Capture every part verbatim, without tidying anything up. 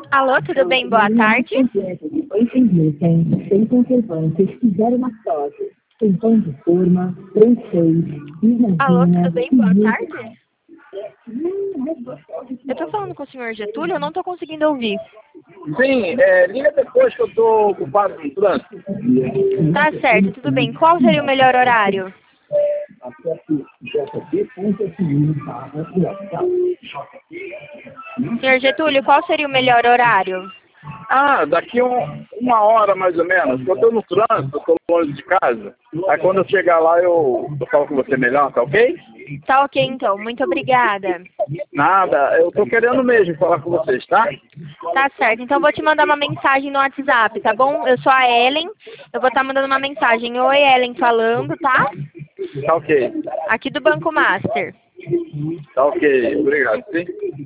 Alô, tudo bem? Boa tarde. Tem conservantes, fizeromatose, tem pão de forma, francês, Alô, bisnaguinha, tudo bem? Boa tarde. Eu tô falando com o senhor Getúlio, eu não tô conseguindo ouvir. Sim, é, liga depois que eu tô ocupado no trânsito. Tá certo, tudo bem. Qual seria o melhor horário? senhor Getúlio, qual seria o melhor horário? Ah, daqui um, uma hora mais ou menos. Eu tô no trânsito, eu tô longe de casa. Aí quando eu chegar lá eu, eu falo com você melhor, tá ok? Tá ok, então. Muito obrigada. Nada, eu tô querendo mesmo falar com vocês, tá? Tá certo. Então, eu vou te mandar uma mensagem no WhatsApp, tá bom? Eu sou a Ellen. Eu vou estar mandando uma mensagem. Oi, Ellen, falando, tá? Tá ok. Aqui do Banco Master. Tá ok, obrigado, sim.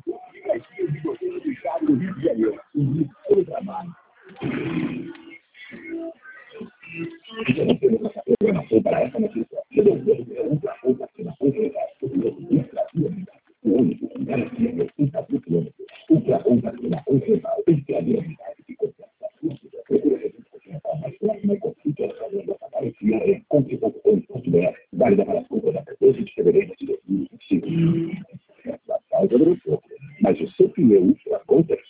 Válida para as compras a quatorze de fevereiro de dois mil e vinte e cinco. Mas o seu pneu, a conta